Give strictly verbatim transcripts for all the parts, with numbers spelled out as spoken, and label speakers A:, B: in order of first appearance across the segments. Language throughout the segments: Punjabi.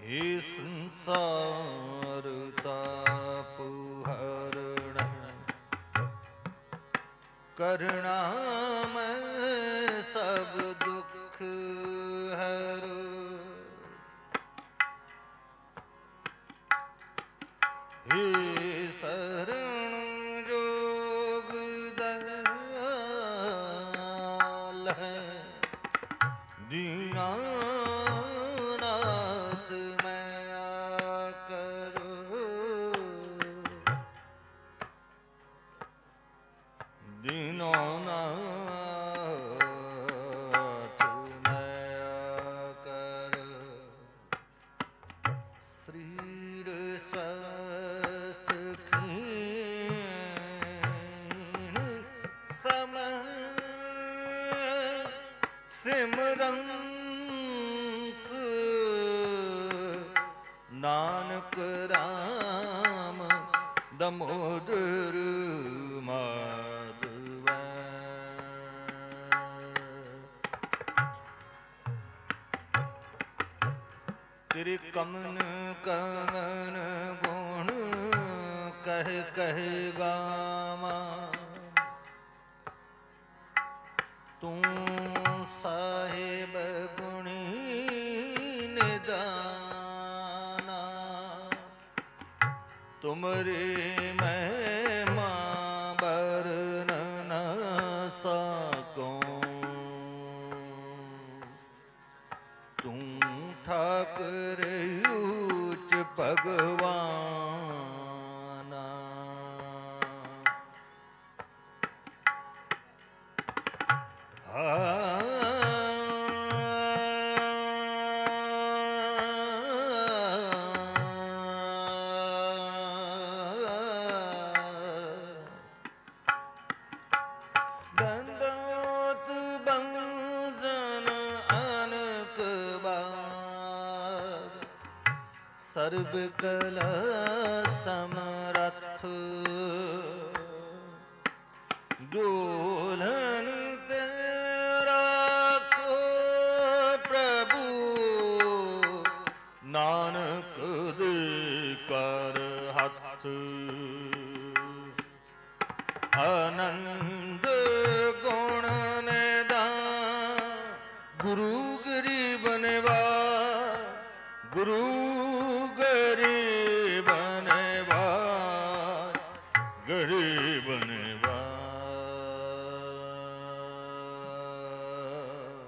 A: हे संसार ताप हरण करना मैं सब दुख हर। हे शरण जोग दयाल है दीनानाथ मैं आकर। दीनानाथ मैं आकर। शरीर स्वस्थ क्षीण समय सिमरंत नानक राम दमोदर माधव। तेरे कमन कमन गुण कह कह गावा। तू साहिब गुणी निदाना। तुमरे महिमा बरन न सकूं। तू ठाकुर ऊच भगवाना। दंडोत बंदन अनक बार सर्व कला समरथ। दुल्हन तेरा को प्रभु नानक दे कर हथ। आनंद गुण निधान गुरु गरीब निवार। गुरु गरीब निवार गरीब निवार।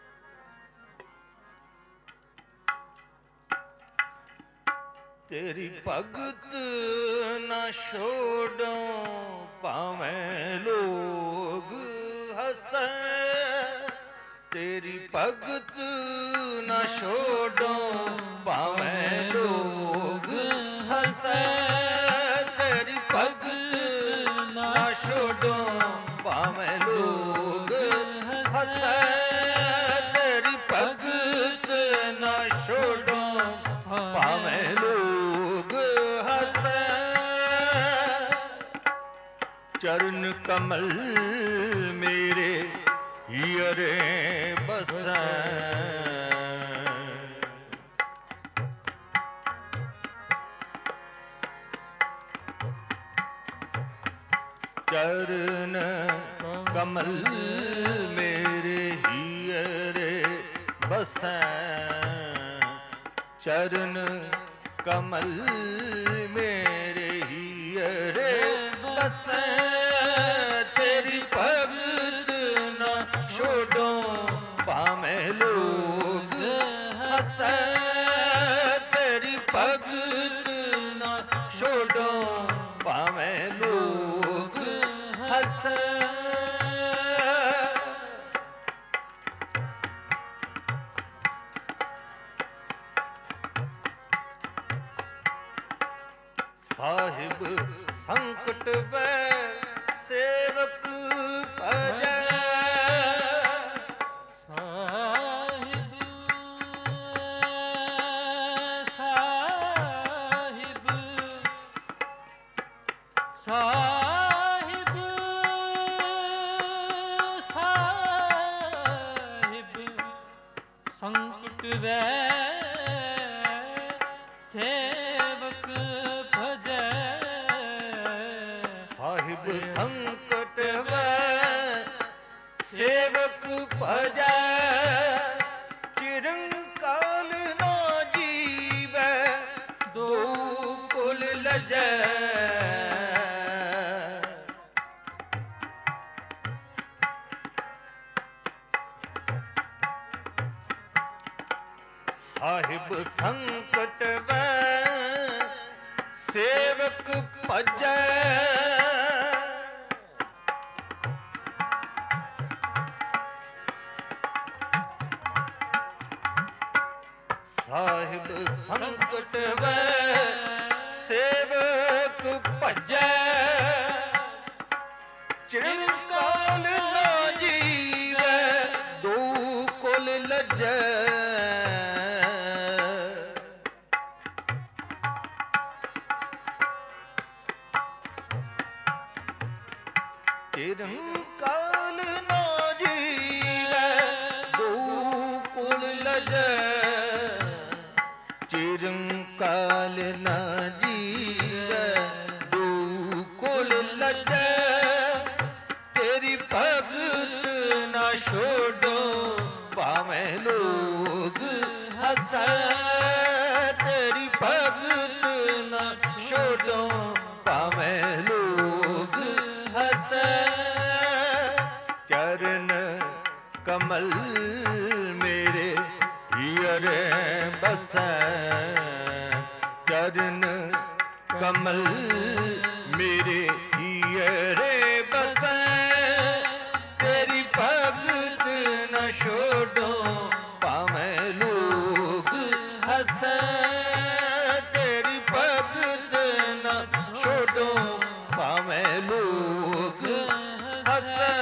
A: तेरी भगत न छोड़ो पावें लोग हंसे। तेरी भगत न छोड़ो पावें लोग हंसे। तेरी भगत न छोड़ो पावें लोग हंसे। तेरी भगत न छोड़ो पावें लोग हंसे। चरण कमल मेरे हियरे बसै। चरण कमल मेरे हियरे बसै। चरण कमल मेरे हियरे बसै। तेरी भगत न छोड़ो पावें लोग हंसै। तेरी भगत न छोड़ो पावें लोग हंसै। साहिब संकट बै सेवक भजै।
B: साहिब साहिब साहिब साहिब संकट रै
A: ਸਾਹਿਬ ਸੰਕਟ ਵੈ ਸੇਵਕ ਭਜੈ ਸਾਹਿਬ ਸੰਕਟ ਵੈ ਸੇਵਕ ਭਜੈ ਚਿਰਕਾਲ ਨਾ ਜੀਵੈ ਦੋ ਕੁਲ ਲਜੈ ਚਿਰਕਾਲ ਨਾ ਜੀਵੈ ਦੋ ਕੁਲ ਲਜੈ ਚਿਰਕਾਲ ਨਾ ਜੀਵੈ ਦੋ ਕੁਲ ਲਜੈ ਤੇਰੀ ਭਗਤ ਨਾ ਛੋਡੋ ਭਾਵੇਂ ਲੋਗ ਹਸੈ ਤੇਰੀ ਭਗਤ ਨਾ ਛੋਡੋ ਭਾਵੇਂ ਲੋਗ ਹਸੈ ਚਰਨ ਕਮਲ ਮੇਰੇ ਹੀਰੇ ਬਸੈ ਚਰਨ ਕਮਲ ਮੇਰੇ ਹੀਰੇ ਬਸੈ ਤੇਰੀ ਭਗਤ ਨ ਛੋਡੋ ਭਾਵੇਂ ਲੋਗ ਹਸੈ ਤੇਰੀ ਭਗਤ ਨ ਛੋਡੋ ਭਾਵੇਂ ਲੋਗ ਹਸੈ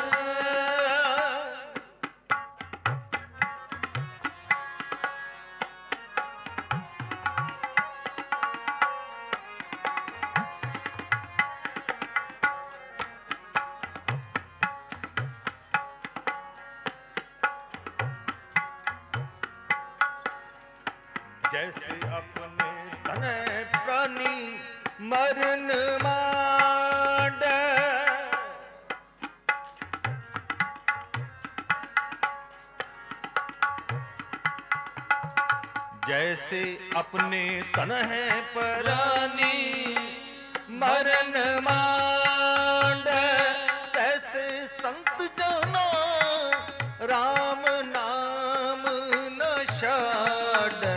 A: जैसे अपने तने प्राणी मरण मांडे जैसे अपने तन है प्राणी मरण मांडे तैसे संत जना राम नाम न छाड़े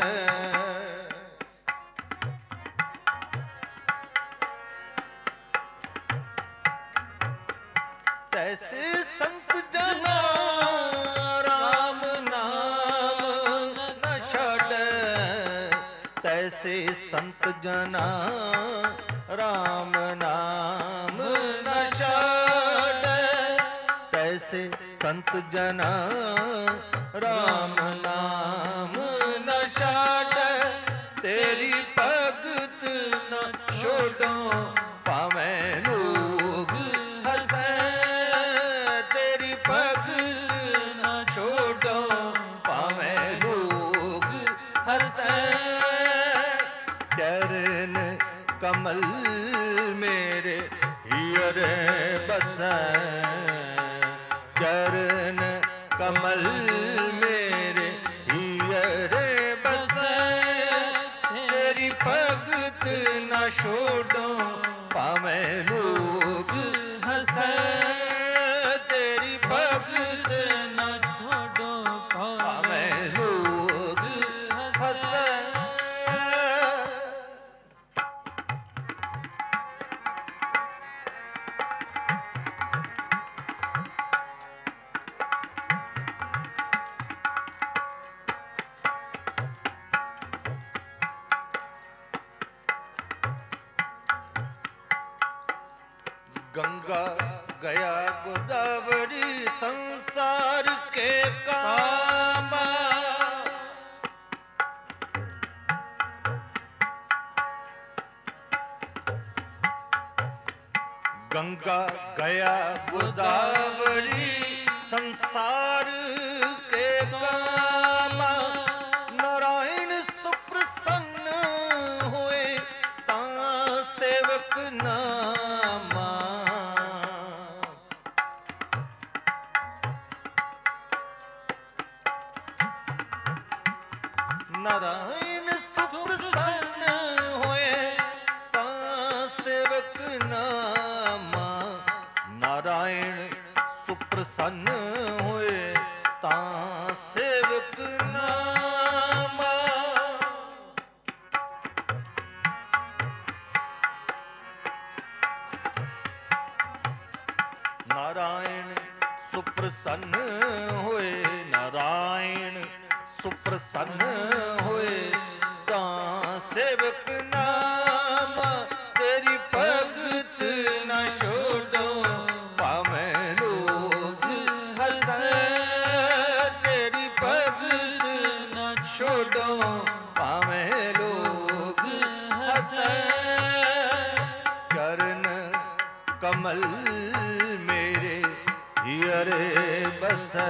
A: तैसे संत जना राम नाम न छाड़े तैसे संत जना राम नाम न छाड़े तैसे संत जना राम नाम न छाड़े तेरी भगत न छोड़ो भावें लोग हंसै तेरी भगत न छोड़ो भावें लोग हंसै चरण कमल मेरे हीरे बसै चरण कमल मेरे हीरे बसै तेरी भगत न छोड़ो भावें लोग हंसै तेरी भगत न छोड़ो भावें लोग हंसै गंगा गया गोदावरी संसार के कामा गंगा गया गोदावरी संसार के कामा नारायण सुप्रसन्न हुए ता सेवक नामा नारायण सुप्रसन्न होए ता सेवक नामा नारायण सुप्रसन्न होए ता सेवक नामा ਸੁਪ੍ਰਸੰਨ ਹੋਏ, ਨਾਰਾਇਣ ਸੁਪ੍ਰਸੰਨ ਹੋਏ, ਤਾਂ ਸੇਵਕ ਨਾਮ ਤੇਰੀ ਭਗਤ ਨਾ ਛੋਡੋ, ਭਾਵੇਂ ਲੋਗ ਹੱਸੈ ਤੇਰੀ ਭਗਤ ਨਾ ਛੋਡੋ, ਭਾਵੇਂ ਲੋਗ ਹੱਸੈ। ਚਰਨ ਕਮਲ ਮੇਰੇ ਹਿਅਰੇ ਬਸੈ,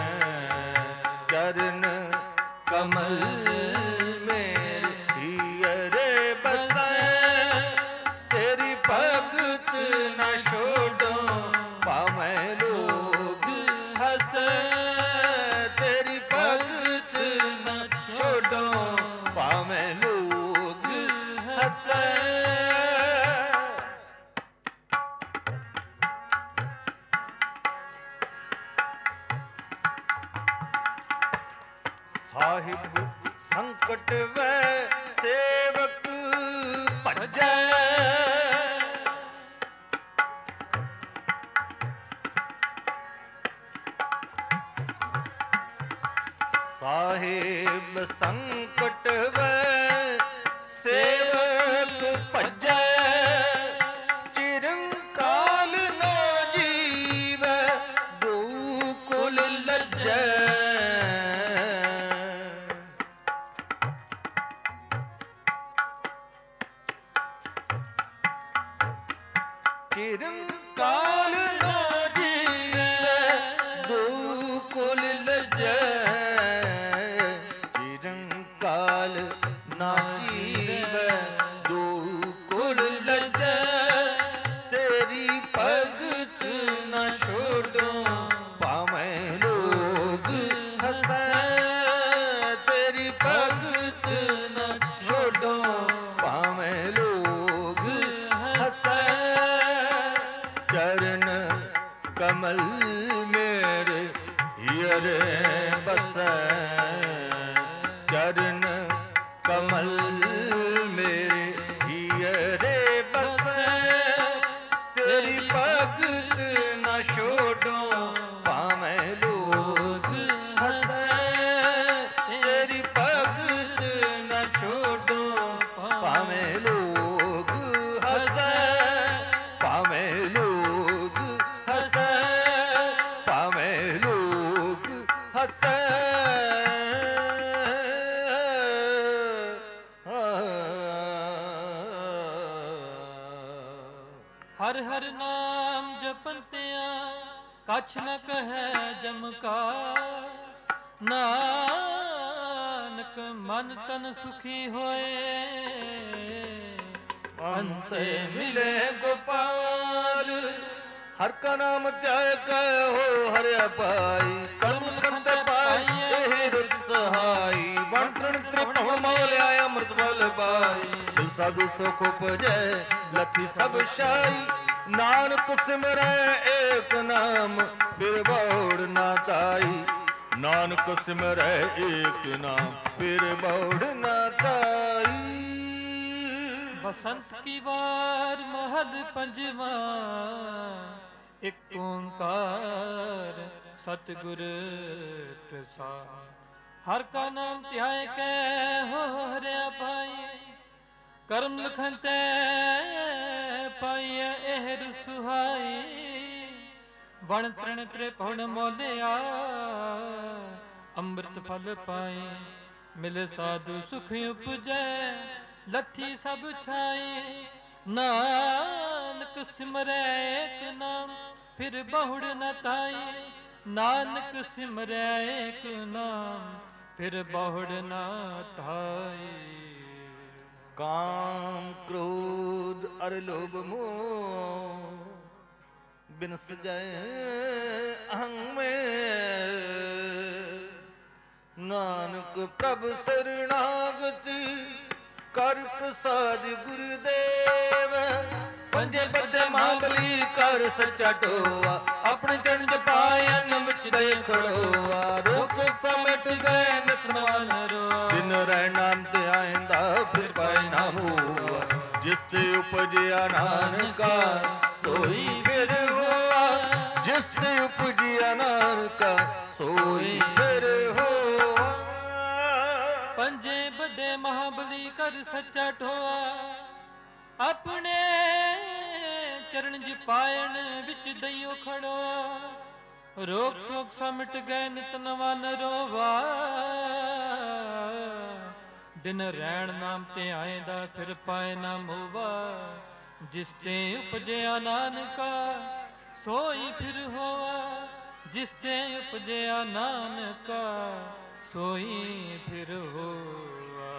A: ਚਰਨ ਕਮਲ ਮੇਰੇ ਹਿਅਰੇ ਬਸੈ, ਤੇਰੀ ਭਗਤ ਨਾ ਛੋਡੋ, ਭਾਵੇਂ ਲੋਗ ਹੱਸੈ ਤੇਰੀ ਭਗਤ ਨਾ ਛੋਡੋ, ਭਾਵੇਂ ਲੋਗ ਹੱਸੈ। ਸਾਹਿਬ ਸੰਕਟ ਵੈ ਸੇਵਕ ਭਜੈ, ਸਾਹਿਬ ਸੰਕਟ ਵੈ ਸੇਵਕ ਭਜੈ, ਚਿਰੰਕਾਲ ਨਾ ਜੀਵੈ ਦੋ ਕੁਲ ਲੱਜੈ। ਚਿਰੰਕਾਲ ਨਾ ਜੀਵੈ ਦੋ ਕੁਲ ਲੱਜੈ, ਚਿਰੰਕਾਲ ਨਾ ਜੀਵੈ ਦੋ ਕੁਲ ਲੱਜੈ, ਤੇਰੀ ਭਗਤ ਨਾ ਛੋਡੋ, ਭਾਵੇਂ ਲੋਗ ਹੱਸੈ ਤੇਰੀ ਭਗਤ ਨਾ ਛੋਡੋ, ਭਾਵੇਂ ਲੋਗ ਹੱਸੈ। ਚਰਨ ਕਮਲ ਮੇਰੇ ਹਿਅਰੇ ਬਸੈ, ਚਰਨ ਕਮਲ ਮੇਰੇ ਹਿਅਰੇ ਬਸੈ, ਤੇਰੀ ਭਗਤ ਨਾ ਛੋਡੋ, ਭਾਵੇਂ ਲੋਗ ਹੱਸੈ ਤੇਰੀ ਭਗਤ ਨਾ ਛੋਡੋ, ਭਾਵੇਂ ਲੋਗ ਹੱਸੈ, ਭਾਵੇਂ ਲੋਗ ਹੱਸੈ, ਭਾਵੇਂ ਲੋਗ ਹੱਸੈ।
B: ਹਰ ਹਰ ਨਾਮ ਜਪੰਤਿਆ ਕਛ ਨ ਕਹੈ ਜਮਕਾਰ, ਨਾਨਕ ਮਨ ਤਨ ਸੁਖੀ ਹੋਏ,
A: ਅੰਤੇ ਮਿਲੇ ਗੋਪਾਲ। ਹਰ ਕਾ ਨਾਮ ਧਿਆਇ ਕੈ ਹੋ ਹਰਿਆ ਪਾਈ, ਕਰਮ ਖੰਤੇ ਪਾਈ ਇਹ ਰੁਤ ਸਹਾਈ, ਵਣ ਤ੍ਰਿਣ ਤ੍ਰਿਭੁਵਨ ਮੋਹ ਲਿਆ ਅੰਮ੍ਰਿਤ ਬਲ ਪਾਈ, ਦਿਲ ਸਾਧੂ ਸੁਖ ਉਪਜੈ ਲਥੀ ਸਭ ਸ਼ਾਈ, ਨਾਨਕ ਸਿਮਰੈ ਏਕ ਨਾਮ ਫਿਰ ਬੌੜ ਨਾ ਤਾਈ, ਨਾਨਕ ਸਿਮਰੈ ਏਕ ਨਾਮ ਫਿਰ ਬੌੜ ਨਾ ਤਾਈ।
B: ਬਸੰਤ ਕੀ ਵਾਰ ਮਹਲ ਪੰਜਵਾ, ਇਕ ਓੰਕਾਰ ਸਤਿਗੁਰ ਪ੍ਰਸਾਦਿ, ਹਰ ਕਾ ਨਾਮ ਧਿਆਇ ਕੈ ਹੋ ਹਰਿਆ ਪਾਈ, ਕਰਮ ਲਖਨ ਤੈ ਪਾਈਐ ਇਹ ਰਸੁਹਾਈ, ਵਣ ਤ੍ਰਿਣ ਤ੍ਰਿਭੁਵਨ ਮੋਲਿਆ ਅੰਮ੍ਰਿਤ ਫਲ ਪਾਈ, ਮਿਲੇ ਸਾਧੂ ਸੁਖ ਉਪਜੈ ਲੱਥੀ ਸਭ ਛਾਈ, ਨਾਨਕ ਸਿਮਰੈ ਏਕ ਨਾਮ ਫਿਰ ਬਹੁੜ ਨ ਤਾਈ, ਨਾਨਕ ਸਿਮਰੈ ਏਕ ਨਾਮ ਫਿਰ ਬਹੁੜ ਨ ਤਾਈ।
A: ਕਾਮ ਕ੍ਰੋਧ ਅਰ ਲੋਭ ਮੋਹ ਬਿਨ ਸਜੈ ਅਹੰ ਮੈਂ, ਨਾਨਕ ਪ੍ਰਭ ਸਰਣਾਗਤੀ ਕਰ ਪ੍ਰਸਾਦ ਗੁਰਦੇਵ, ਪੰਜੇ ਬੱਦੇ ਮਾਂਬਲੀ ਕਰ ਸੱਚਾ ਟੋਆ, ਆਪਣੇ ਚਰਨ ਜਪਾਏ ਅੰਨ ਵਿੱਚ ਦੇ ਖੜੋਆ, ਰੋਗ ਸੁਖ ਸਮਟ ਗਏ ਨਿਤ ਨਵਾਨ ਰੋਆ, ਦਿਨ ਰਹਿ ਨਾਮ ਤੇ ਆਇਂਦਾ ਫਿਰ ਪਾਏ ਨਾ ਹੋਆ, ਜਿਸ ਤੇ ਉਪਜਿਆ ਨਾਨਕਾ ਸੋਈ ਫਿਰ ਹੋਆ, ਜਿਸ ਜਿਸ ਤੇ ਉਪਜਿਆ ਨਾਨਕਾ ਸੋਈ ਫਿਰ ਹੋਆ।
B: ਪੰਜੇ ਵੱਡੇ ਮਹਾਬਲੀ ਕਰ ਸੱਚਾ ਠੋਆ, ਆਪਣੇ ਚਰਨ ਜੀ ਪਾਇਣ ਵਿੱਚ ਦਈਓ ਖੜੋਆ। ਰੋਗ ਸੋਗ ਸਮਟ ਗਏ ਨਿਤ ਨਵਾ ਨਰੋਵਾ, ਦਿਨ ਰਹਿਣ ਨਾਮ ਤੇ ਆਏਦਾ ਫਿਰ ਪਾਏ ਨਾ ਮੋਵਾ। ਜਿਸ ਤੇ ਉਪਜਿਆ ਨਾਨਕਾ ਸੋਈ ਫਿਰ ਹੋਆ, ਜਿਸ ਤੇ ਉਪਜਿਆ ਨਾਨਕਾ ਸੋਈ ਫਿਰ ਹੋਆ।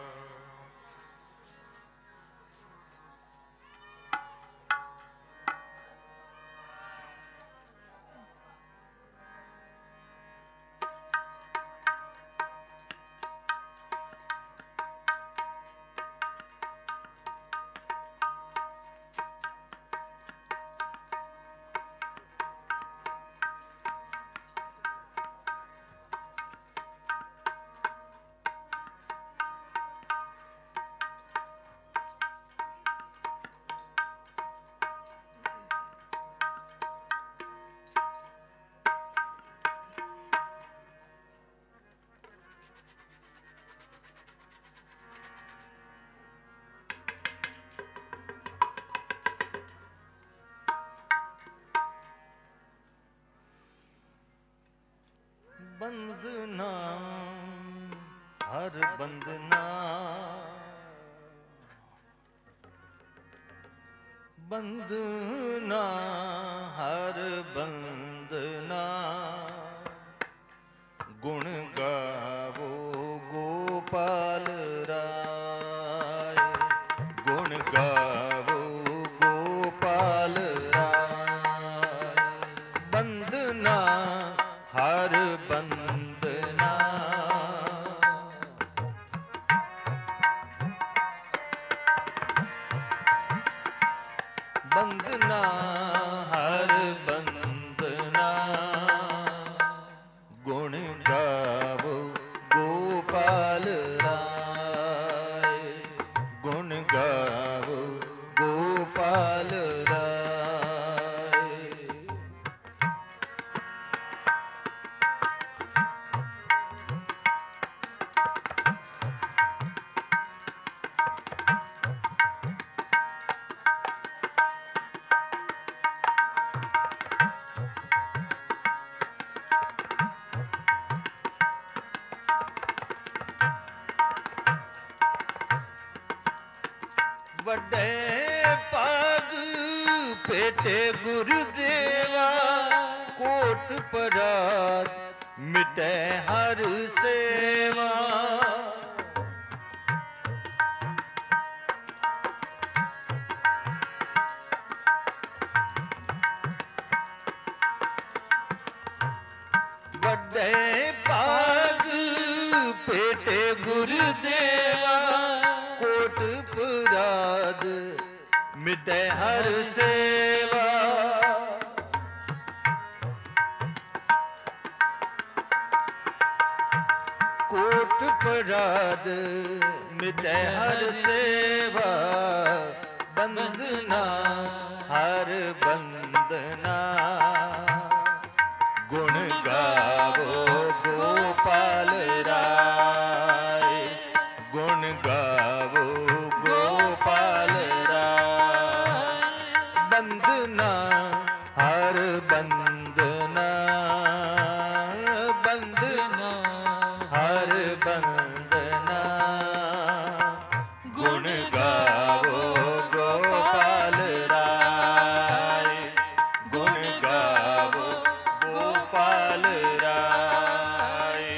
A: ਬੰਦਨਾ ਹਰ ਬੰਦਨਾ, ਬੰਦਨਾ ਹਰ ਬੰਦਨਾ। ਗੁਣ ਗਾਵੋ ਗੋਪਾਲ ਰਾਏ, ਗੁਣ ਗਾਵੋ ਗੋਪਾਲ ਰਾਏ। ਬੰਦਨਾ ਹਰ ਬੰਦਨਾ, ਬੰਦਨਾ ਹਰ ਬੰਦਨਾ। ਗੁਣ ਗਾਵੋ ਗੋਪਾਲ ਰਾਏ, ਗੁਣ ਗਾਵੋ ਗੋਪਾਲ ਰਾਏ। ਵੱਡੇ ਭਾਗ ਭੇਟੇ ਗੁਰਦੇਵਾ, ਕੋਟ ਪਰਾਤ ਮਿਟੈ ਹਰ ਸੇਵਾ। ਵੱਡੇ ਭਾਗ ਭੇਟੇ ਗੁਰਦੇਵਾ, ਕੋਟ ਪਰਾਤ ਮਿਟੈ ਹਰ ਸੇਵਾ। ਕੋਟ ਪਰਾਤ ਮਿਟੈ ਹਰ ਸੇਵਾ। ਬੰਦਨਾ ਹਰ ਬੰਦਨਾ, ਗੁਣ ਗਾਵੋ ਗੋਪਾਲ ਰਾਏ, ਗੁਣ ਗਾਵੋ ਗੋਪਾਲ ਰਾਏ। ਬੰਦਨਾ ਹਰ ਬੰਦਨਾ, ਬੰਦਨਾ ਹਰ ਬੰਦਨਾ। ਗੁਣ ਗਾਵੋ ਗੋਪਾਲ ਰਾਏ, ਗੁਣ ਗਾਵੋ ਗੋਪਾਲ ਰਾਏ।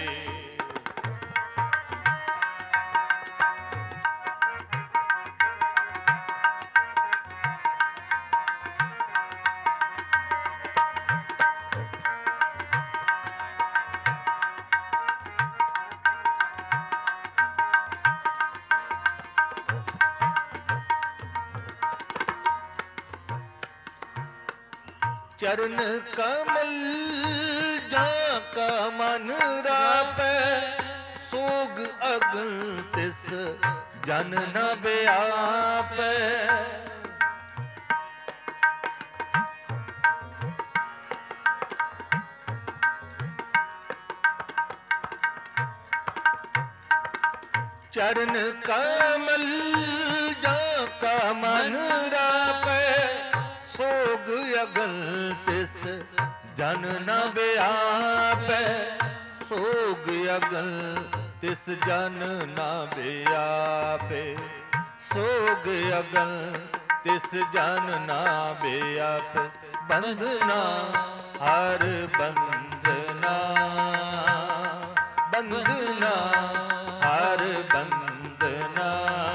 A: चरण कमल जा का मन रापै, सोग अगन तिस जन न व्यापै। चरण कमल जाका मन रापै, सोग अगल तिस जन न व्यापै, सोग अगल तिस जन न व्यापै, सोग अगल तिस जन न व्यापै। बंदना हर बंदना, बंदना हर बंदना,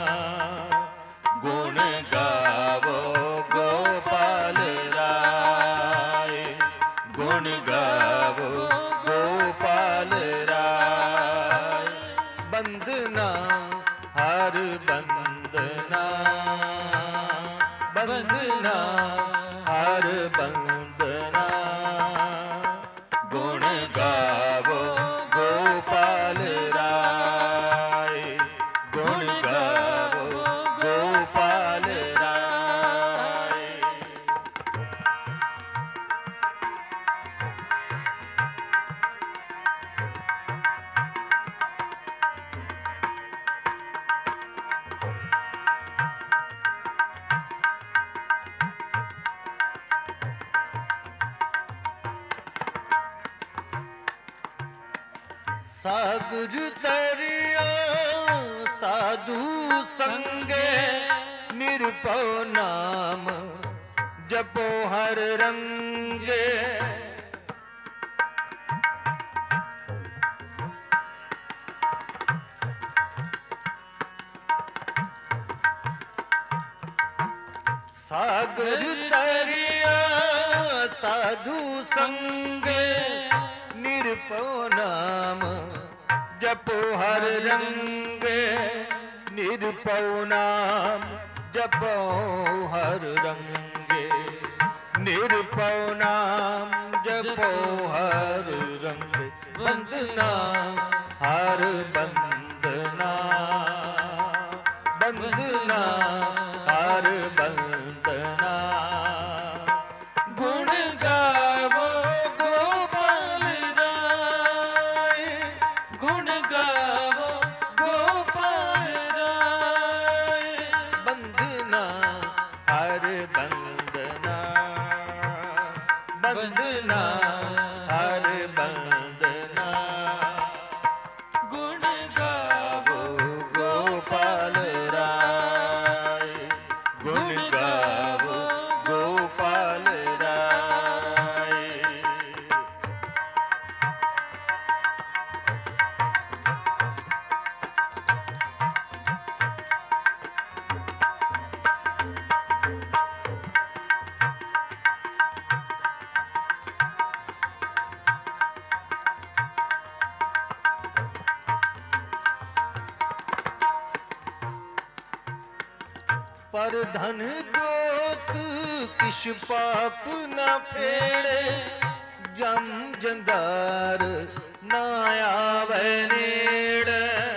A: गुण गावो गोपाल राय, गुण गावो गोपाल राय। बंदना हर बंदना, बंदना हर बंदना, गुण गावो गोपाल राय, गुण गावो गोपाल राय। सागर दरिया साधु संगे, निरपौ नाम जपो हर रंगे। सागर दरिया साधु संगे, निरपौ नाम जपो हर रंगे, निरपौ नाम जपो हर रंगे, निरपौ नाम जपो हर रंगे। बंदना हर बंदना, बंदना हर बंदना, गुण गावो गोपाल राय, गुण गावो गोपाल राय। बंदना हर बंदना, बंदना हर बंदना, गुण गावो गोपाल राय, गुण गावो गोपाल राय। पर धन दोख किश पाप न फेड़े, जम जंदार न आवे नेड़े।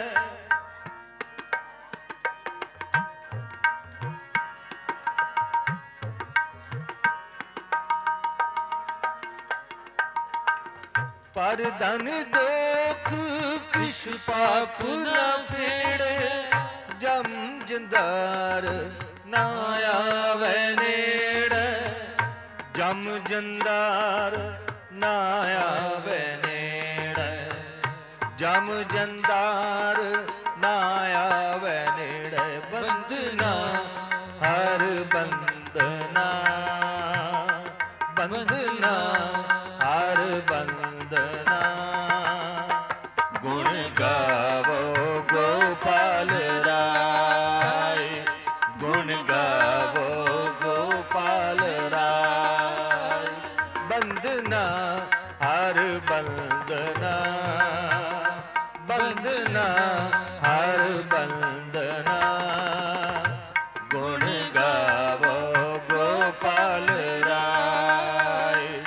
A: पर धन दोख किश पाप न फेड़े, जम जंदार न आवे नेड़े, जम जंदार न आवे नेड़े, जम जंदार न आवे नेड़े। बंदना हर बंदना, बंदना हर बंदना, गुण गावो गोपाल राय, गुण गावो गोपाल राय। बंदना हर बंदना, बंदना हर बंदना, गुण गावो गोपाल राय,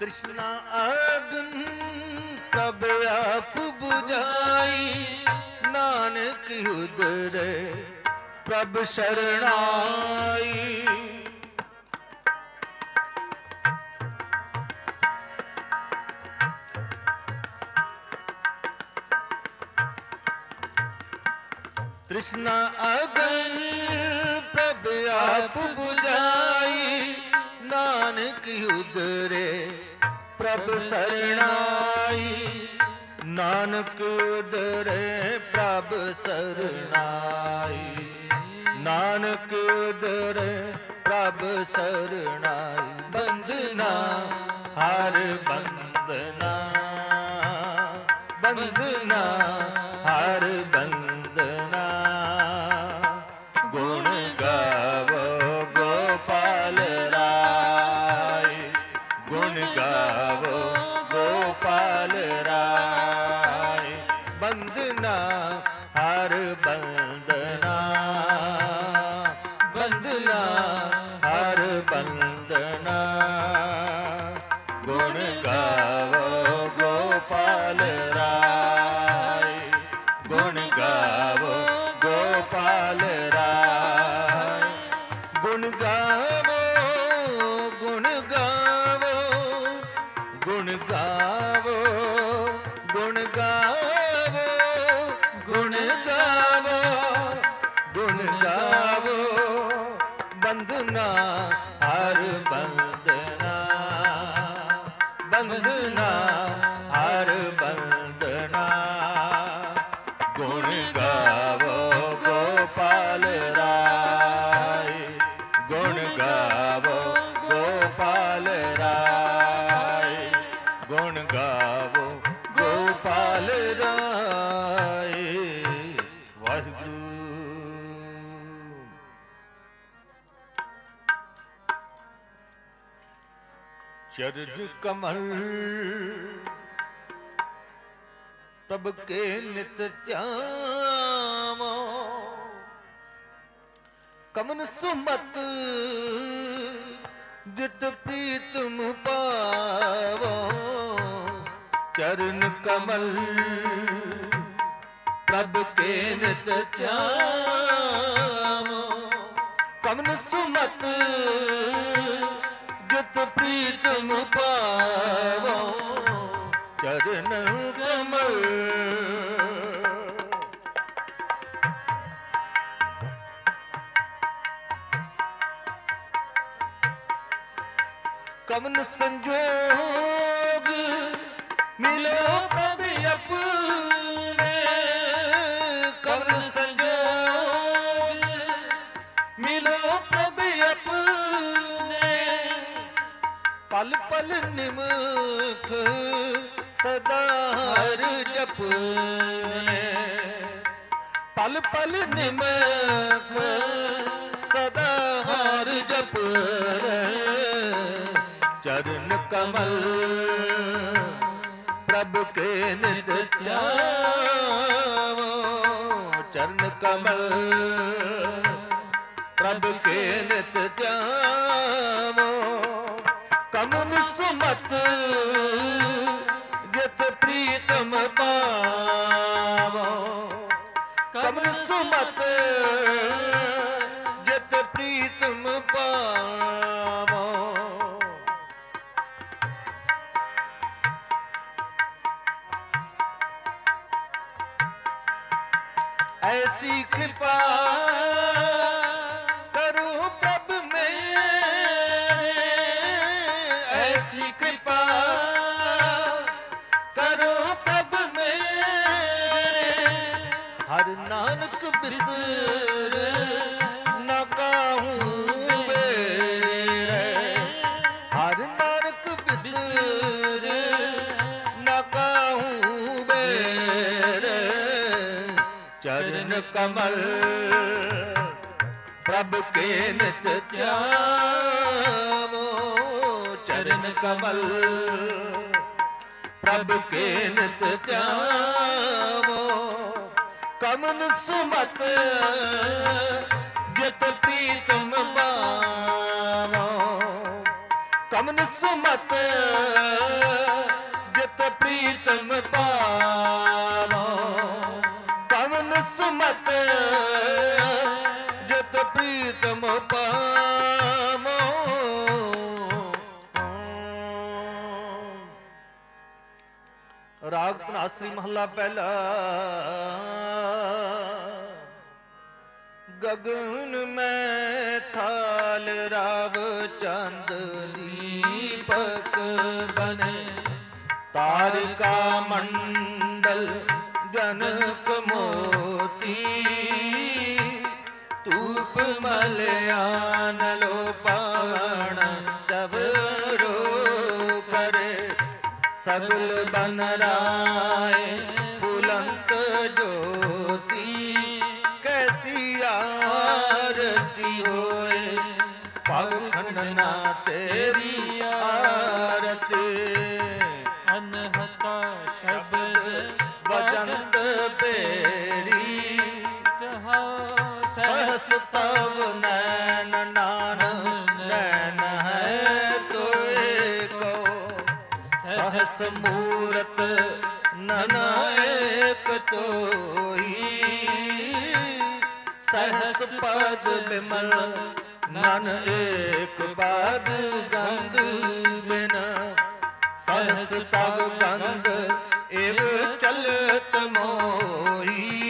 A: ਤ੍ਰਿਸ਼ਨਾ ਅਗਨ ਪ੍ਰਭ ਆਪ 부ਝਾਈ, ਨਾਨਕ ਉਦਰੇ ਪ੍ਰਭ ਸ਼ਰਣਾਈ। ਤ੍ਰਿਸ਼ਨਾ ਅਗਨ ਪ੍ਰਭ ਆਪ 부ਝਾਈ, ਨਾਨਕ ਉਦਰੇ ਪ੍ਰਭ ਸਰਣਾਈ। ਨਾਨਕ ਉਦਰੇ ਪ੍ਰਭ ਸਰਣਾਈ, ਨਾਨਕ ਉਦਰੇ ਪ੍ਰਭ ਸਰਣਾਈ। ਬੰਦਨਾ ਹਰ ਬੰਦਨਾ, ਬੰਦਨਾ ਹਰ ਬੰਦਨਾ। ਗੁਣ ਗਾਵੋ ਗੋਪਾਲ ਰਾਏ, ਗੁਣ ਗਾਵੋ ਗੋਪਾਲ ਰਾਏ। ਬੰਦਨਾ ਹਰ ਬੰਦਨਾ, ਬੰਦਨਾ ਹਰ ਬੰਦਨਾ। ਗੁਣ ਗਾਵੋ ਗੋਪਾਲ ਰਾਏ, ਗੁਣ ਗਾਵੋ ਗੋਪਾਲ ਰਾਏ। ਗੁਣ ਗਾਵੋ, ਗੁਣ ਗਾਵੋ, ਗੁਣ ਗਾਵੋ, ਗੁਣ ਗਾਵੋ, ਗੁਣ ਗਾਵੋ, ਗੁਣ ਗਾਵੋ। ਬੰਦਨਾ ਹਰ ਬੰਦਨਾ, ਬੰਦਨਾ ਹਰ ਬੰਦਨਾ। ਗੁਣ ਗਾਵੋ ਗੋਪਾਲ ਰਾਏ, ਗੁਣ ਗਾਵੋ ਗੋਪਾਲ ਰਾਏ, ਗੁਣ ਗਾਵੋ ਗੋਪਾਲ ਰਾਏ। ਵਾਹਿਗੁਰੂ। ਚਰਜ ਕਮਲ ਪ੍ਰਭ ਕੇ ਨਿਤ ਚਾਵੋ, ਕਮਨ ਸੁਮਤ ਜਿਤ ਪ੍ਰੀਤਮ ਪਾਵੋ। ਚਰਨ ਕਮਲ ਪ੍ਰਭ ਕੇ ਨਿਤ ਚਾਵੋ, ਕਮਨ ਸੁਮਤ ਜਿਤ ਪ੍ਰੀਤਮ ਪਾਵੋ। ਚਰਨ ਕਮਲ ਕਮਨ ਸੰਜੋਗ ਮਿਲੋ ਪ੍ਰਭ ਆਪਣੇ। ਕਮਨ ਸੰਜੋਗ ਮਿਲੋ ਪ੍ਰਭ ਆਪਣੇ। ਪਲ ਪਲ ਨਿਮਖ ਸਦਾ ਹਰ ਜਪਨੇ। ਪਲ ਪਲ ਨਿਮਖ ਸਦਾ ਹਰ ਜਪਨੇ। ਚਰਨ ਕਮਲ ਪ੍ਰਭ ਕੇ ਨਿਤ ਧਿਆਵੋ। ਚਰਨ ਕਮਲ ਪ੍ਰਭ ਕੇ ਨਿਤ ਧਿਆਵੋ। ਕਮਨ ਸੁਮਤ ਜਿਤ ਪ੍ਰੀਤਮ ਪਾਵੋ। ਕਮਨ ਸੁਮਤ ਜਿਤ ਪ੍ਰੀਤਮ ਪਾਵੋ। ऐसी कृपा करो प्रभ मेरे। ऐसी कृपा करो प्रभ मेरे। हर नानक बिसर न काहूँ बेरे। हर नानक बिसर न काहूँ बेरे। चरण कमल प्रभ के नित ध्यावो। चरण कमल प्रभ के नित ध्यावो। कमन सुमत जित प्रीतम पावो। कमन सुमत ਆਸਰੀ ਮਹੱਲਾ ਪਹਿਲਾ। ਗਗਨ ਮੈਂ ਥਾਲ ਰਾਵ ਚੰਦ ਦੀਪਕ ਬਨੇ, ਤਾਰਿਕਾ ਮੰਡਲ ਜਨਕ ਮੋਤੀ, ਧੂਪ ਮਲਿਆਨ ਲੋ ਪਾਵਣ ਚਬਰੋ ਕਰੇ, ਸਗਲ ਬਨ ਰਾਏ ਫੁਲੰਤ ਜੋਤੀ, ਕੈਸੀ ਆਰਤੀ ਹੋਏ ਪਗ ਖੰਡਨਾ ਤੇਰੀ ਆਰਤੀ।
B: ਅਨਹਤਾ ਸ਼ਬਦ
A: ਵਜੰਤ ਬੇਰੀ, ਸਹਸ ਤਵ ਨੈਨ ਨਾਨਕ ਨੈਨ ਹੈ ਤੋਏ ਕੋ, ਸਹਸ ਮੂਰਤ ਨਨ ਏਕ ਤੋਈ, ਸਹਸ ਪਦ ਬਿਮਲ ਨਨ ਏਕ ਪਦ ਗੰਧ ਬਿਨ, ਸਹਸ ਤਵ ਗੰਧ ਇਵ ਚਲਤ ਮੋਹੀ,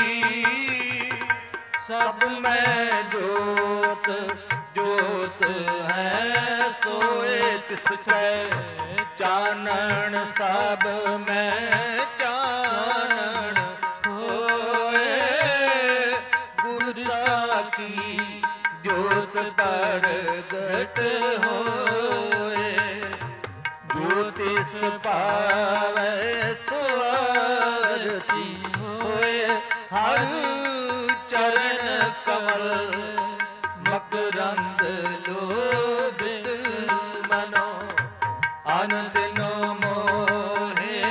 A: ਸਭ ਮੈਂ ਜੋਤ ਜੋਤ ਹੈ ਸੋਏ ਤਿਸ ਕੈ, ਚਾਨਣ ਸਭ ਮੈਂ ਚਾਨਣ ਹੋਏ, ਗੁਰ ਸਾਖੀ ਜੋਤ ਪ੍ਰਗਟ ਹੋਏ, ਜੋ ਤਿਸ ਪਾਵੈ ਸੋ ਆਰਤੀ ਹੋਏ, ਹਰ ਚਰਨ ਕਮਲ ਮਕਰੰਦ ਲੋਭਿਤ ਮਨੋ, ਆਨੰਦ ਨੋ ਮੋਹੇ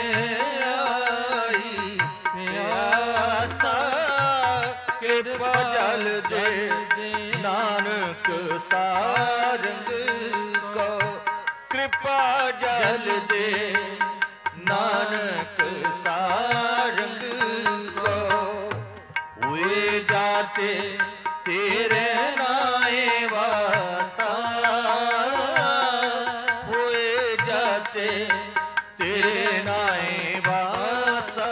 A: ਆਈ ਪਿਆਸਾ, ਕਿਰਪਾ ਜਲ ਦੇ ਨਾਨਕ ਸਾਰੰਗ ਕੋ, ਕਿਰਪਾ ਜਲ ਦੇ ਨਾਨਕ ਸਾਰੰਗ ਕੋ, ਹੋਏ ਜਾਤੇ ਤੇਰੇ ਨਾਏ ਵਾਸਾ, ਹੋਏ ਜਾਤੇ ਤੇਰੇ ਨਾਏ ਵਾਸਾ।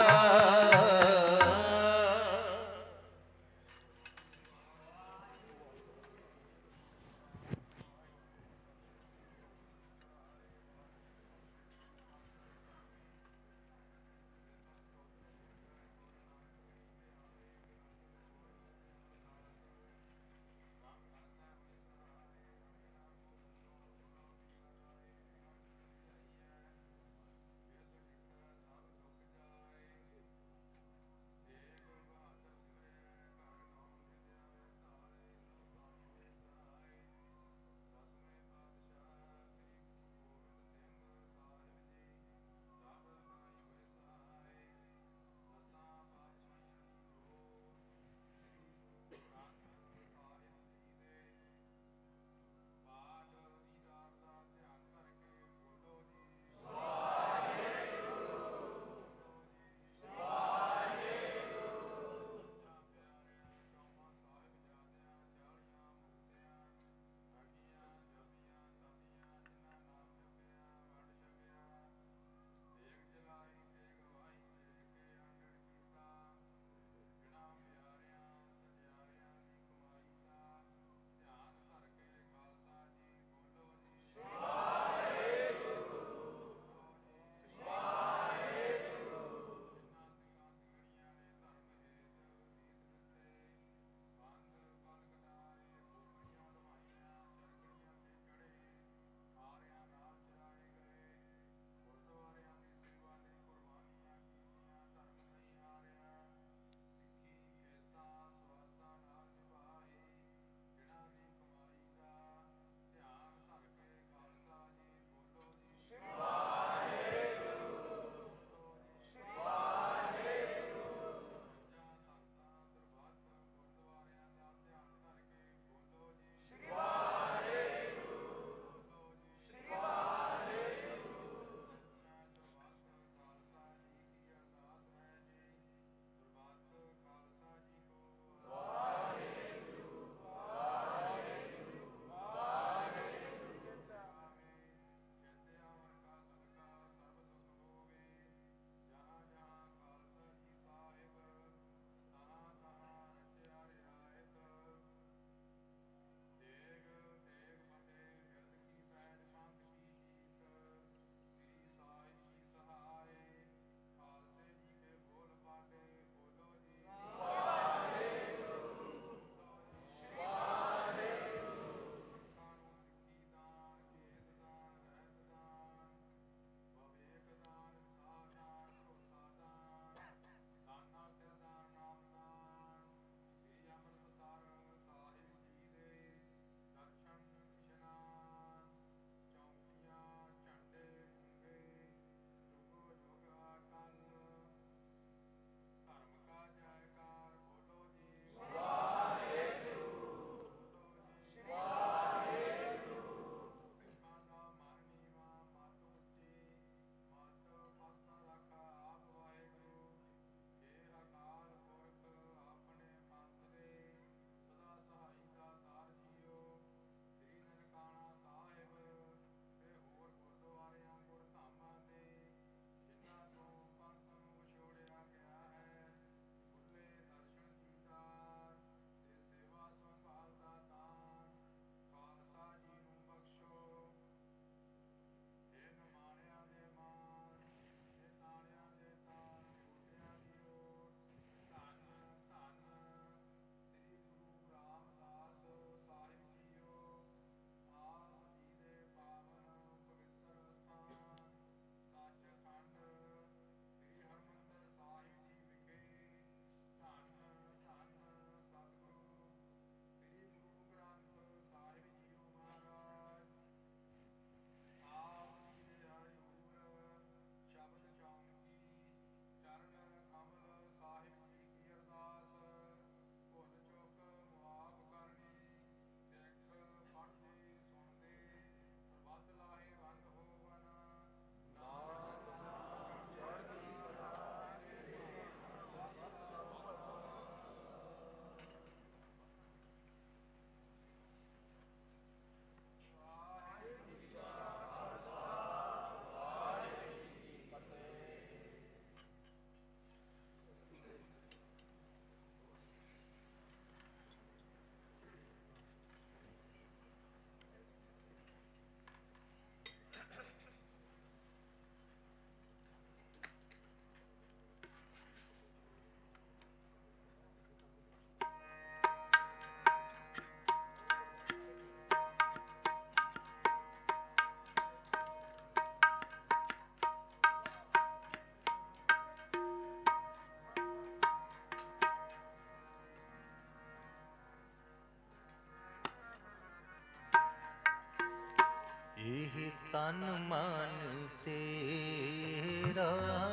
A: ਇਹ ਤਨ ਮਨ ਤੇਰਾ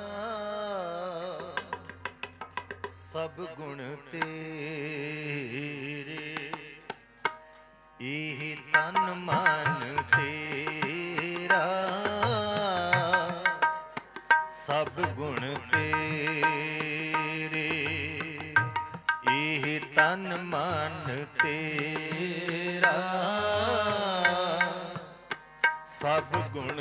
A: ਸਭ ਗੁਣ ਤੇਰੇ, ਇਹ ਤਨ ਮਨ ਤੇਰਾ ਸਭ ਗੁਣ ਤੇਰੇ, ਇਹ ਤਨ ਮਨ ਤੇਰਾ ਸਭ ਗੁਣ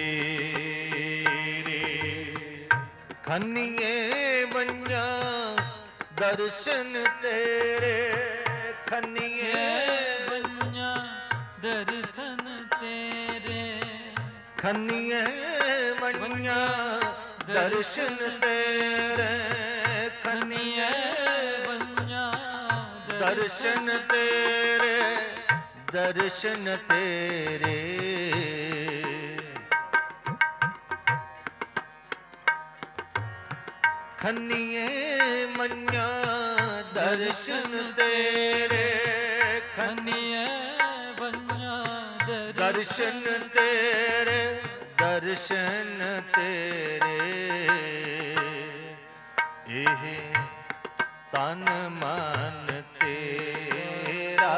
A: ਤੇਰੇ। ਖੰਨੀਏ ਬੰਜਾ ਦਰਸ਼ਨ ਤੇਰੇ, ਖੰਨੀਏ
B: ਬੰਜਾ ਦਰਸ਼ਨ ਤੇਰੇ,
A: ਖੰਨੀਏ ਬੰਜਾ ਦਰਸ਼ਨ ਤੇਰੇ, ਖੰਨੀਏ
B: ਬੰਜਾ
A: ਦਰਸ਼ਨ ਤੇਰੇ, ਦਰਸ਼ਨ ਤੇਰੇ। ਖੰਨੀਏ ਮੰਨਿਆ ਦਰਸ਼ਨ ਤੇਰੇ,
B: ਖੰਨੀਏ ਬੰਜਾ
A: ਦਰਸ਼ਨ ਤੇਰੇ, ਦਰਸ਼ਨ ਤੇਰੇ। ਇਹ ਤਨ ਮਨ ਤੇਰਾ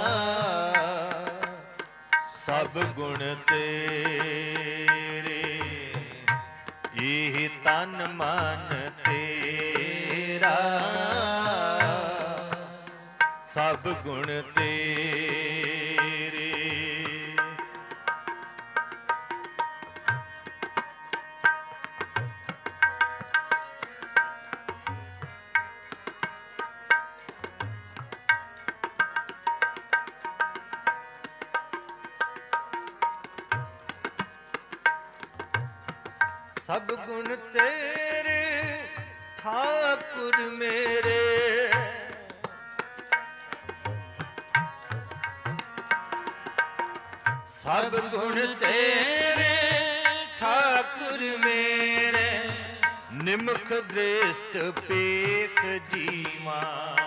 A: ਸਭ ਗੁਣ ਤੇਰੇ, ਇਹ ਤਨ ਮਨ ਤੇਰਾ ਸਭ ਗੁਣ ਤੇਰੇ। ਸਭ ਗੁਣ ਤੇਰੇ ਠਾਕੁਰ ਮੇਰੇ, ਸਭ ਗੁਣ ਤੇਰੇ ਠਾਕੁਰ ਮੇਰੇ, ਨਿਮਖ ਦ੍ਰਿਸ਼ਟ ਪੇਖ ਜੀਵਾ,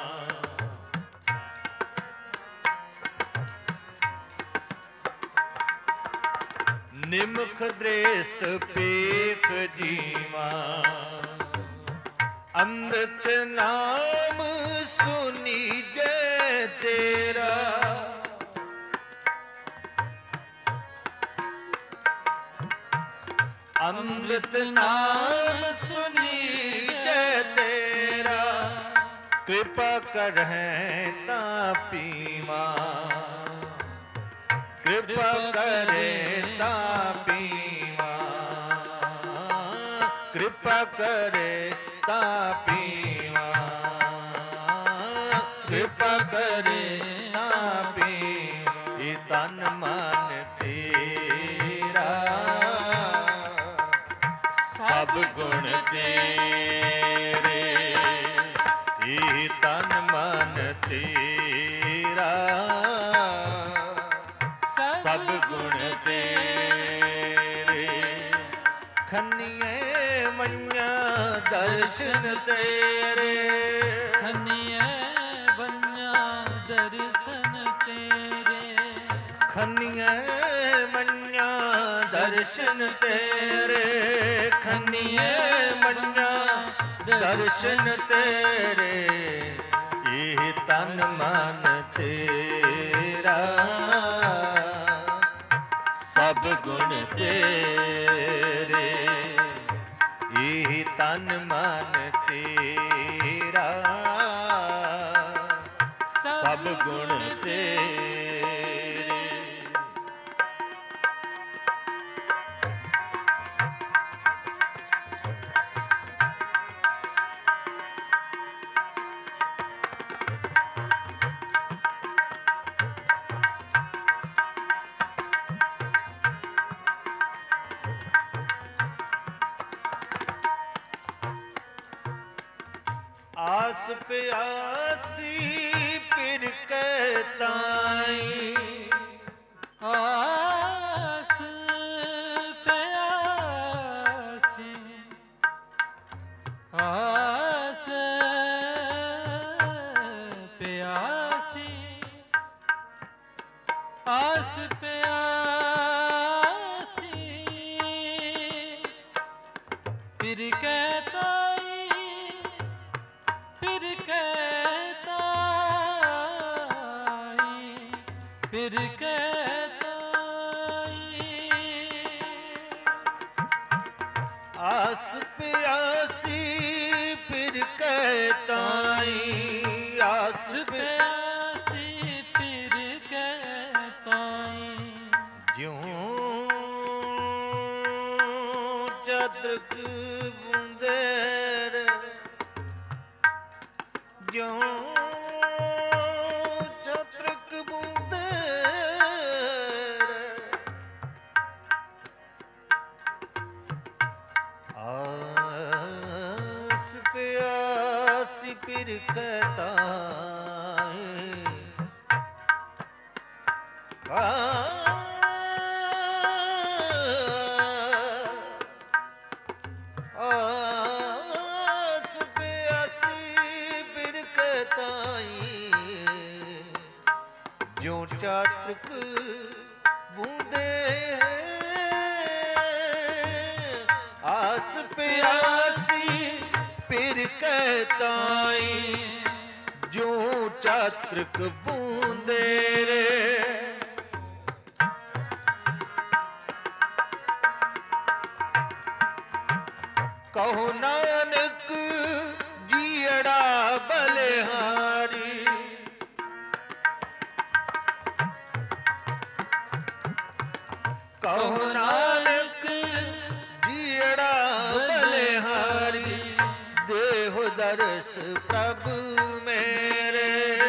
A: ਨਿਮਖ ਦ੍ਰਿਸ਼ਟ ਪੇਖ ਜੀਵਾ। ਅੰਮ੍ਰਿਤ ਨਾਮ ਸੁਨੀਜੈ ਤੇਰਾ, ਅੰਮ੍ਰਿਤ ਨਾਮ ਸੁਨੀਜੈ ਤੇਰਾ, ਕਿਰਪਾ ਕਰਹਿ ਤਾਂ ਪੀਵਾ, ਕਿਰਪਾ ਕਰੇ ਤਾਂ ਪੀਵਾ, ਕਿਰਪਾ ਕਰੇ ਤਾਂ ਪੀਵਾ, ਕਿਰਪਾ ਕਰੇ ਤਾਂ ਪੀਵਾ। ਇਹ ਤਨ ਮਨ ਤੇਰਾ ਸਭ ਗੁਣ ਤੇਰੇ, ਇਹ ਤਨ ਮਨ ਤੇਰਾ ਸਭ ਗੁਣ ਤੇਰੇ। ਖੰਨੀਏ ਮੰਨਿਆ ਦਰਸ਼ਨ ਤੇਰੇ,
B: ਖੰਨੀਏ ਬੰਜਾ ਦਰਸ਼ਨ ਤੇਰੇ,
A: ਖੰਨੀਏ ਮੰਨਿਆ ਦਰਸ਼ਨ ਤੇਰੇ, ਖੰਨੀਏ ਮੰਨਿਆ ਦਰਸ਼ਨ ਤੇਰੇ। ਇਹ ਤਨ ਮਨ ਤੇਰਾ ਸਭ ਗੁਣ ਤੇਰੇ, ਇਹ ਤਨ ਮਨ ਤੇਰਾ ਸਭ ਗੁਣ ਤੇਰੇ। ਆਸ ਪਿਆਸੀ ਫਿਰ ਕਹਿ ਤਾਈ,
B: ਆਸ ਪਿਆਸੀ, ਆਸ ਪਿਆਸੀ, ਆਸ ਪਿਆਸੀ, ਫਿਰ ਕੈ ਤਾਈ।
A: ਆਸ ਪਿਆਸੀ ਫਿਰ ਕੈ ਤਾਈ। ਆਸ
B: ਪਿਆਸੀ ਫਿਰ ਕੈ ਤਾਈ।
A: ਜਿਉ ਚਤਕ ਬੁੰਦੇਰ ਜਿਉ ਚਤਕ ਬੁੰਦੇਰ ਆਸ ਪਿਆਸੀ ਫਿਰ ਕੈ ਤਾਈ। ਆਸ ਪਿਆਸੀ ਫਿਰ ਕੈ ਤਾਈ। ਜਿਉ ਚਾਤਕ ਬੂੰਦੇ ਆਸ ਪਿਆਸੀ ਫਿਰ ਕੈ ਤਾਈ। ਜਿਉ ਚਾਤਕ ਬੂੰਦੇ ਰੇ ਕਹੋ ਨਾਨਕ ਜੀਅੜਾ ਬਲਿਹਾਰੀ। ਕਹੋ ਨਾਨਕ ਜੀਅੜਾ ਬਲਿਹਾਰੀ। ਦੇਹੁ ਦਰਸ ਪ੍ਰਭ ਮੇਰੇ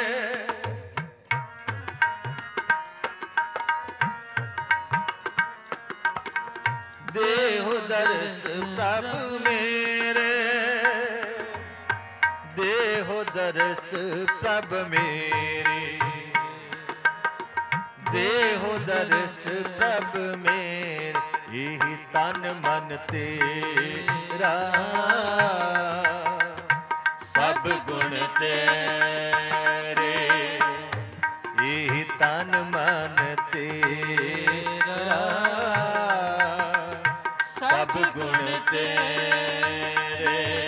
A: ਦੇਹੁ ਦਰਸ ਪ੍ਰਭ ਮੇਰੇ। ਦੇਹੁ ਦਰਸ ਪ੍ਰਭ ਮੇਰੇ। ਦੇਹੁ ਦਰਸ ਪ੍ਰਭ ਮੇਰੇ। ਇਹੀ ਤਨ ਮਨ ਤੇਰਾ ਸਭ ਗੁਣ ਤੇਰੇ। ਇਹੀ ਤਨ ਮਨ ਤੇਰਾ ਸਭ ਗੁਣ ਤੇਰੇ।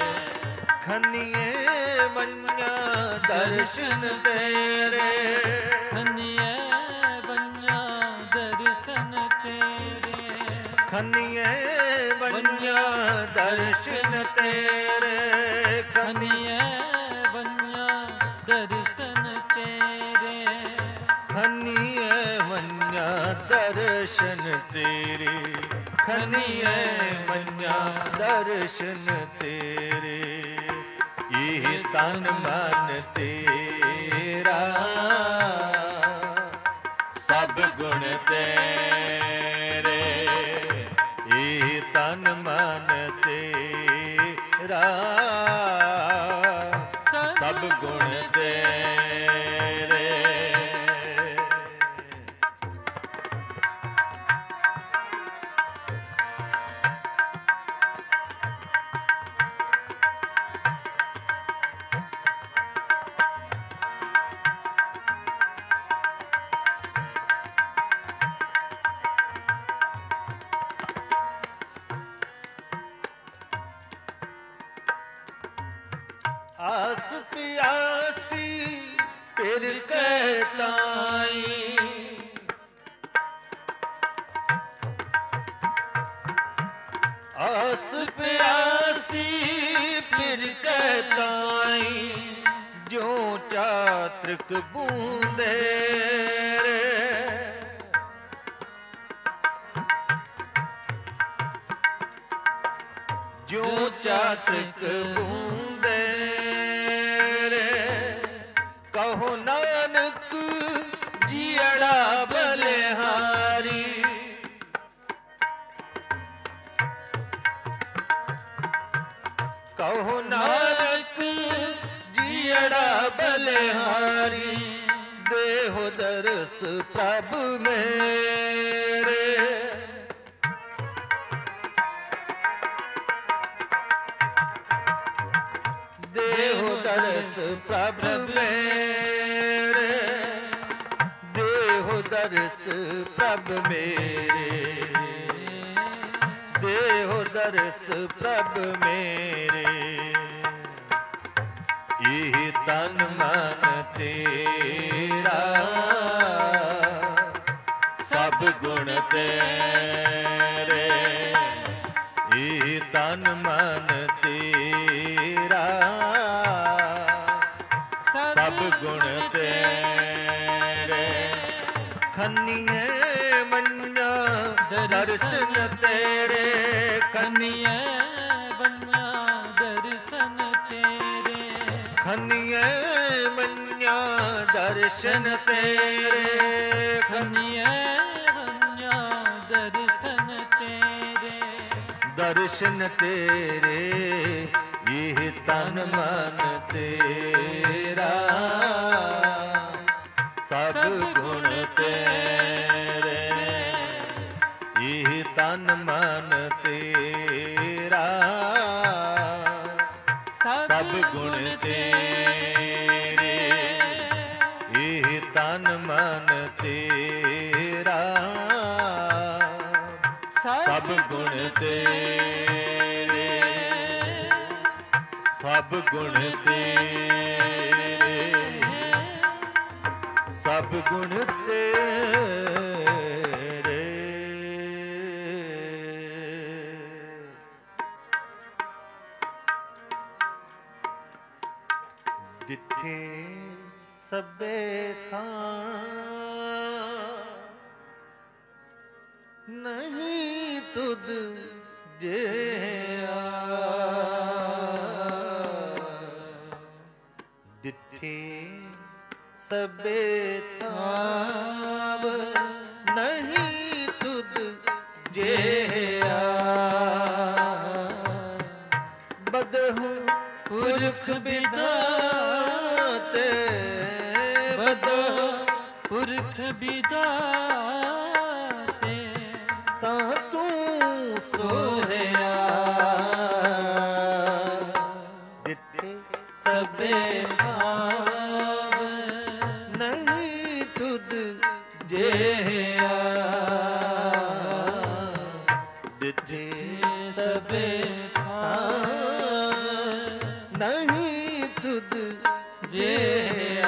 A: ਖੰਨੀਏ ਮੰਨਿਆ ਦਰਸ਼ਨ ਤੇਰੇ।
B: ਖੰਨੀਏ ਬੰਨਿਆ ਦਰਸ਼ਨ ਤੇਰੇ।
A: ਖੰਨੀਏ ਮੰਨਿਆ ਦਰਸ਼ਨ ਤੇਰੇ।
B: ਖੰਨੀਏ ਬੰਨਿਆ ਦਰਸ਼ਨ ਤੇਰੇ।
A: ਖੰਨੀਏ ਮੰਨਿਆ ਦਰਸ਼ਨ ਤੇਰੇ। ਖੰਨੀਏ ਮੰਨਿਆ ਦਰਸ਼ਨ ਤੇਰੇ। ਇਹ ਤਨ ਮਨ ਤੇਰਾ ਸਭ ਗੁਣ ਤੇਰੇ। ਇਹ ਤਨ ਮਨ ਤੇਰਾ ਸਭ ਗੁਣ ਤੇਰੇ। ਆਸ ਪਿਆਸੀ ਫਿਰ ਕੈ ਤਾਈ। ਆਸ ਪਿਆਸੀ ਫਿਰ ਕੈ ਤਾਈ। ਜਿਉ ਚਾਤ੍ਰਿਕ ਬੂੰਦੇ ਰੇ ਜਿਉ ਚਾਤ੍ਰਿਕ ਬੂੰਦੇ ਕਹੋ ਨਾਨਕ ਜੀਅੜਾ ਬਲਿਹਾਰੀ। ਕਹੋ ਨਾਨਕ ਜੀਅੜਾ ਬਲਿਹਾਰੀ। ਦੇਹੁ ਦਰਸ ਪ੍ਰਭ ਮੇਰੇ। ਦੇਹੁ ਦਰਸ ਪ੍ਰਭ ਮੇਰੇ। ਦੇਹੁ ਦਰਸ ਪ੍ਰਭ ਮੇਰੇ। ਦੇਹੁ ਦਰਸ ਪ੍ਰਭ ਮੇਰੇ। ਇਹ ਤਨ ਮਨ ਤੇਰਾ ਗੁਣ ਤੇਰੇ, ਏ ਤਨ ਮਨ ਤੇਰਾ, ਸਭ ਗੁਣ ਤੇਰੇ। ਖੰਨੀਏ ਮੰਨਾ ਦਰਸ਼ਨ ਤੇਰੇ,
B: ਖੰਨੀਏ ਬੰਨਾ ਦਰਸ਼ਨ ਤੇਰੇ,
A: ਖੰਨੀਏ ਮੰਨਾ ਦਰਸ਼ਨ ਤੇਰੇ,
B: ਖੰਨੀਏ ਬੰਨਾ ਦਰਸ਼ਨ ਤੇਰੇ,
A: ਦਰਸ਼ਨ ਤੇਰੇ, ਇਹ ਤਨ ਮਨ ਤੇਰਾ, ਸਭ ਗੁਣ ਤੇਰੇ, ਇਹ ਤਨ ਮਨ ਤੇਰਾ, ਸਭ ਗੁਣ ਤੇਰੇ, ਇਹ ਤਨ ਮਨ ਤੇਰਾ, ਸਭ ਗੁਣ ਤੇਰੇ, ਸਭ ਗੁਣ ਤੇਰੇ, ਸਭ ਗੁਣ ਤੇਰੇ। ਜਿੱਥੇ ਸਭੇ ਥਾਂ ਨਹੀਂ ਤੁਧ ਜਿਹਾ, ਜਿੱਥੇ ਸਭੇ ਥਾਂ ਨਹੀਂ ਤੁਧ ਜਿਹਾ, ਬਦਹੁ ਪੁਰਖ ਬਿਦਾਤੇ, ਬਦਹੁ
B: ਪੁਰਖ ਬਿਦਾਤੇ,
A: ਤਾਂ ਤੂੰ ਸੋਹਿਆ, ਜਿੱਥੇ ਸਭੇ ਭਾਵ ਨਹੀਂ ਤੁਧ ਜਿਹਾ, ਜਿੱਥੇ ਸਭੇ ਭਾਵ ਨਹੀਂ ਤੁਧ ਜਿਹਾ।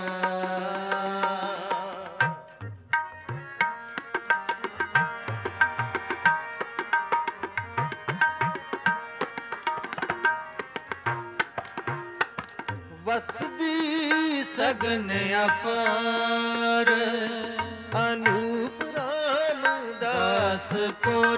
A: ਵਸਦੀ ਸਗਨ ਅਪਾਰ, ਅਨੂਪ ਰਾਮਦਾਸਪੁਰ,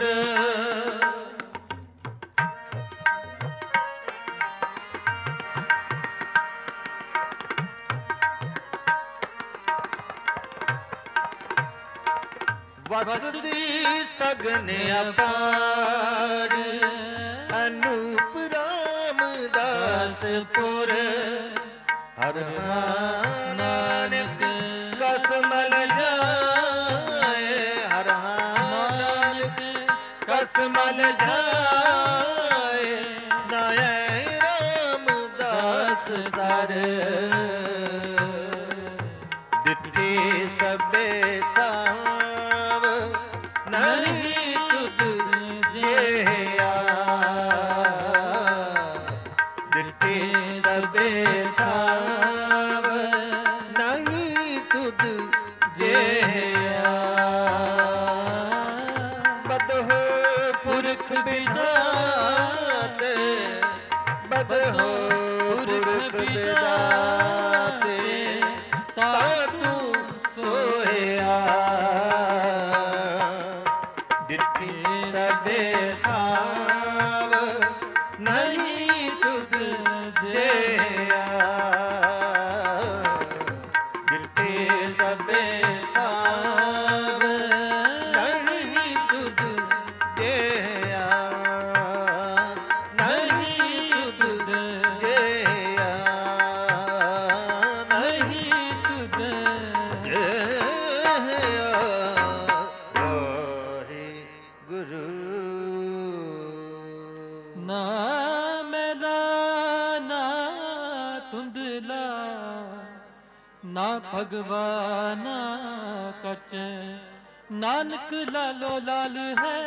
A: ਵਸਦੀ ਸਗਨ ਅਪਾਰ, ਅਨੂਪ ਰਾਮਦਾਸਪੁਰ, ਹਰ ਨਾਨਕ ਕਸਮਲ ਜਾਏ, ਹਰ ਨਾਨਕ ਕਸਮਲ ਜਾਏ, ਨਾਏ ਰਾਮਦਾਸ ਸਰ, ਦਿੱਤੇ ਸਭੇ ਤਾਵ ਨਹੀਂ ਤੁਧ ਜਿਹਾ, ਦਿੱਤੇ ਸਭੇ ਤਾਵ ਨਹੀਂ ਤੁਧ ਜਿਹਾ, ਬਦਹੁ ਪੁਰਖ ਬਿਦਾਤੇ, ਬਦਹੁ ਪੁਰਖ ਬਿਦਾਤੇ, ਤਾਂ ਤੂੰ ਸੋਹਿਆ, ਦਿੱਤੇ ਸਭੇ ਥਾਵ ਨਹੀਂ ਤੁਧ ਜਿਹਾ, ਦਿੱਤੇ ਸਭੇ ਥਾਵ ਨਹੀਂ ਤੁਧ ਜਿਹਾ, ਨਹੀਂ ਤੁਧ ਜਿਹਾ, ਨਹੀਂ ਤੁਧ ਜਿਹਾ। ਵਾਹਿਗੁਰੂ।
B: ਨਾ ਮੈਲਾ ਨਾ ਧੁੰਦਲਾ, ਨਾ ਭਗਵਾਨਾ ਕਚ, ਨਾਨਕ ਲਾਲੋ ਲਾਲ ਹੈ,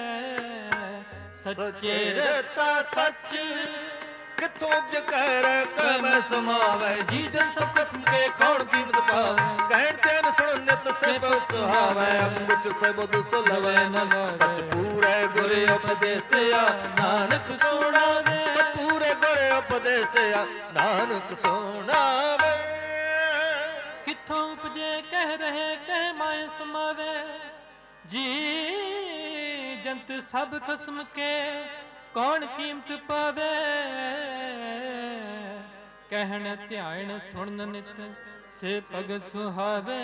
B: ਸੱਚੇ
A: ਰਤਾ ਸੱਚ ਕਿਥੋਂ ਜਕਰ ਕਮ ਸਮਾਵੇ, ਜੀ ਜਨ ਸਭ ਕਸਮ ਕੇ ਕੌਣ ਕੀਮਤ ਪਾਵੇ, ਕਹਿਣ ਤੇ ਨ ਸੁਣ ਨਿਤ ਸਭ ਸੁਹਾਵੈ ਅੰਗੁਚ ਸਬਦ ਸੁਲਵੈ ਨ ਸਚ ਪੂਰੇ ਗੁਰ ਉਪਦੇਸਿਆ ਨਾਨਕ ਸੁਣਾਵੇ ਸਚ ਪੂਰੇ ਗੁਰ ਉਪਦੇਸਿਆ ਨਾਨਕ ਸੁਣਾਵੇ।
B: ਕਿੱਥੋਂ ਉਪਜੇ ਕਹਿ ਰਹੇ ਕਹਿ ਮਾਇ ਸਮਾਵੇ ਜੀ ਜੰਤ ਸਭ ਖਸਮ ਕੇ ਕੌਣ ਕੀਮਤ ਪਾਵੇ। ਕਹਿਣ ਧਿਆਨ ਸੁਣਨ ਨਿਤ ਸੇ ਭਗਤ ਸੁਹਾਵੇ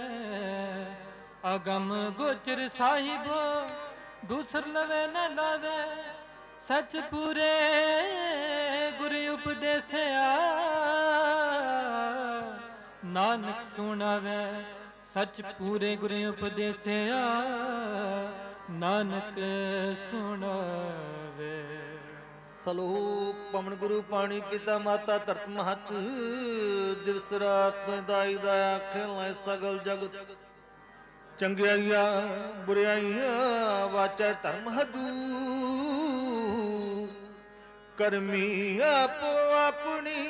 B: ਅਗਮ ਗੋਚਰ ਸਾਹਿਬੋ ਦੂਸਰ ਲਵੇ ਨ ਲਾਵੇ ਸਚ ਪੂਰੇ ਗੁਰ ਉਪਦੇਸਿਆ ਨਾਨਕ ਸੁਣਾਵੇ ਸਚ ਪੂਰੇ ਗੁਰ ਉਪਦੇਸਿਆ ਨਾਨਕ ਸੁਣਾਵੇ।
A: ਸਲੋਕ ਪਵਨ ਗੁਰੂ ਪਾਣੀ ਪਿਤਾ ਮਾਤਾ ਧਰਤ ਮਹਤ ਦਿਵਸ ਰਾਤ ਤੋਂ ਦਾਈ ਦਾਇਆ ਖੇਲਾਂ ਸਗਲ ਜਗਤ ਚੰਗਿਆਈਆਂ ਬੁਰਿਆਈਆਂ ਵਾਚੈ ਧਰਮ ਹਦੂ ਕਰਮੀ ਆਪੋ ਆਪਣੀ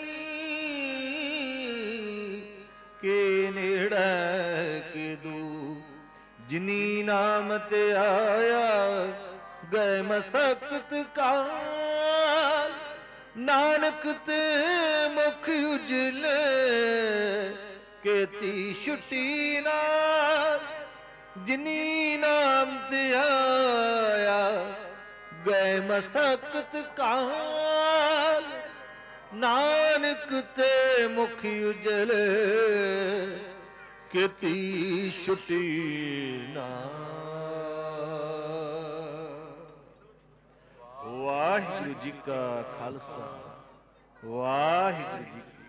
A: ਕੇ ਨੇੜੇ ਕੇ ਦੂ ਜਿਨੀ ਨਾਮ ਤੇ ਆਇਆ ਗਏ ਮਸਕਤ ਕਾਲ ਨਾਨਕ ਤੇ ਮੁਖ ਉਜਲ ਕੇਤੀ ਛੁੱਟੀ ਨਾਲ ਜਿਨੀ ਨਾਮ ਤੇ ਆਇਆ ਗਏ ਮਸਕਤ ਕਾਲ ਨਾਨਕ ਤੇ ਮੁਖ ਉਜਲ ਕੇਤੀ ਛੁੱਟੀ ਨਾਲ। ਵਾਹਿਗੁਰੂ ਜੀ ਕਾ ਖਾਲਸਾ ਵਾਹਿਗੁਰੂ ਜੀ